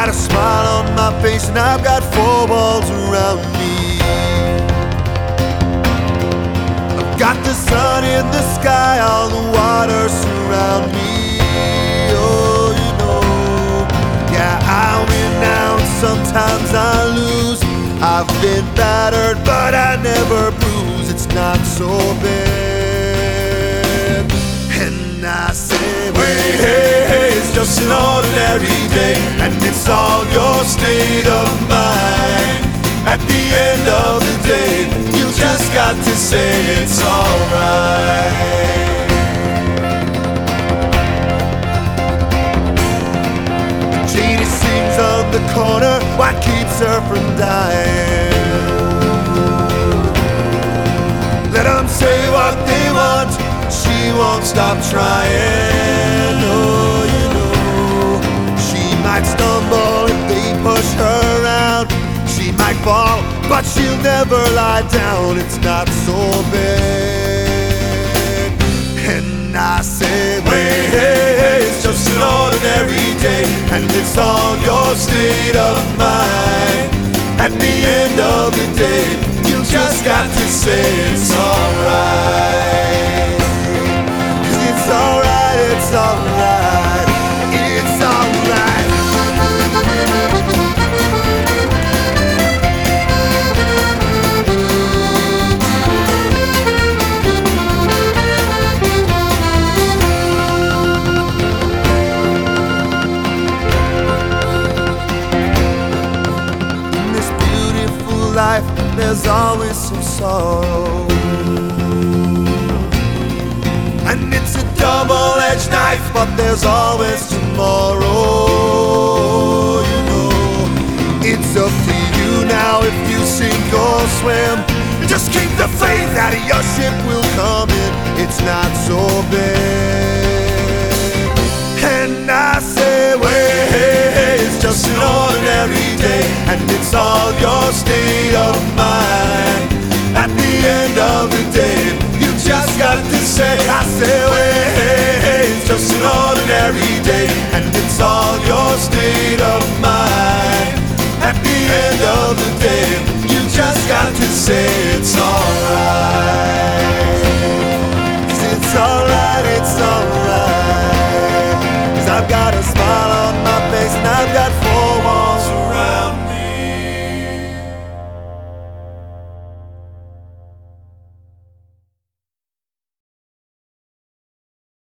got a smile on my face and I've got four walls around me. I've got the sun in the sky, all the water surround me. Oh, you know, yeah, I win now and sometimes I lose. I've been battered but I never bruise. It's not so bad. And I say, wait, hey, hey, it's just an ordinary day, and it's all your state of mind. At the end of the day, you just got to say it's alright. Janie sings on the corner, what keeps her from dying? Let them say what they want, she won't stop trying. Oh, you know, she might stumble if they push her around. She might fall, but she'll never lie down. It's not so bad. And I say, wait, hey, hey, it's just an ordinary day, and it's all your state of mind. At the end of the day, you just got to say it's alright. 'Cause it's alright, it's alright, it's alright. In this beautiful life, there's always some sorrow, and it's a double-edged knife, but there's always tomorrow. You know, it's up to you now if you sink or swim. Just keep the faith that your ship will come in. It's not so bad. And I say, wait, hey, hey, it's just an ordinary day, and it's all your state of mind. At the end of the day, you just got to say, I say, wait, hey, hey, it's just an ordinary day, and it's all your state